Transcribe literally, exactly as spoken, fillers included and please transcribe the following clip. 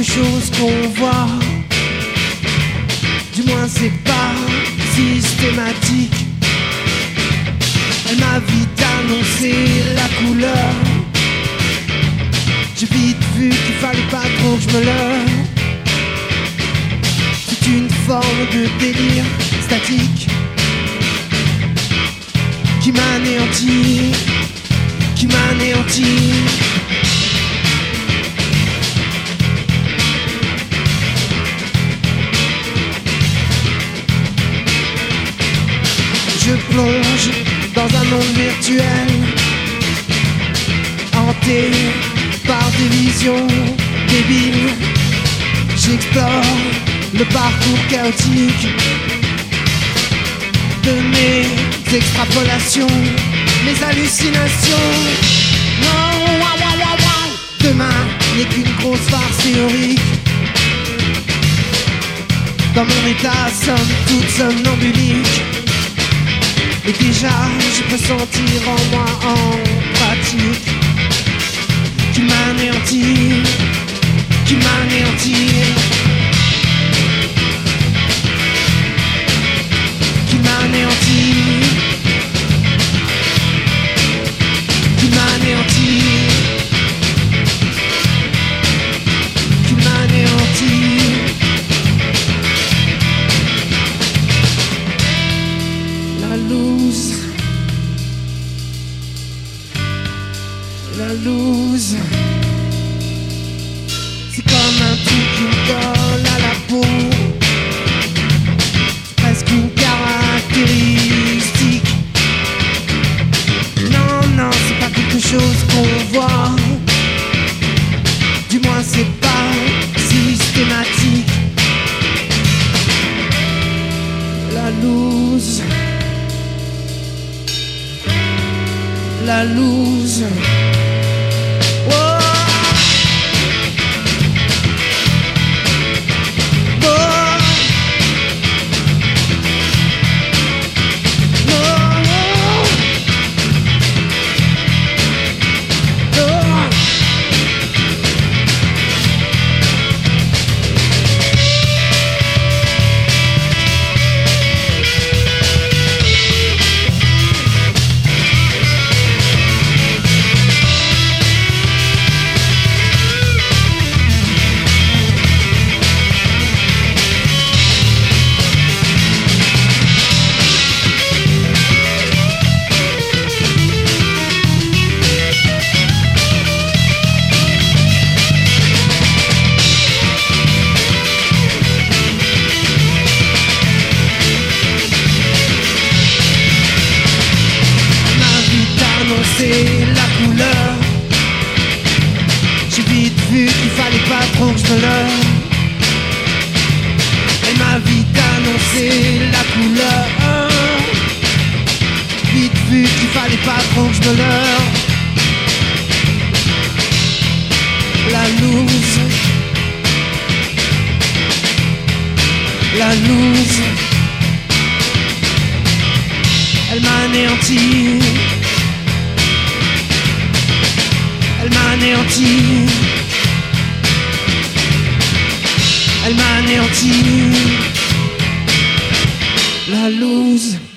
quelque chose qu'on voit. Du moins c'est pas systématique. Elle m'a vite annoncé la couleur. J'ai vite vu qu'il fallait pas trop que je me leurre. C'est une forme de délire statique qui m'anéantit, qui m'anéantit. Je plonge dans un monde virtuel, hanté par des visions débiles. J'explore le parcours chaotique de mes extrapolations, mes hallucinations. Non, ouah, ouah, ouah, ouah. Demain n'est qu'une grosse farce théorique. Dans mon état, somme toute somnambulique. Et déjà, je peux sentir en moi en pratique qui m'anéantit, qui m'anéantit, qui m'anéantit, qui m'anéantit, qui m'anéantit. La loose, la loose, c'est comme un truc qui me colle à la peau, c'est presque une caractéristique. Non, non, c'est pas quelque chose qu'on voit, du moins c'est pas systématique. La loose, la loose. Oh. Oh. Oh. Oh. C'est la couleur. J'ai vite vu qu'il fallait pas trop que je me leurre. Elle m'a vite annoncé la couleur. Vite vu qu'il fallait pas trop que je me leurre. La loose, la loose, elle m'a anéanti. Elle m'a anéanti, elle m'a anéanti, la loose.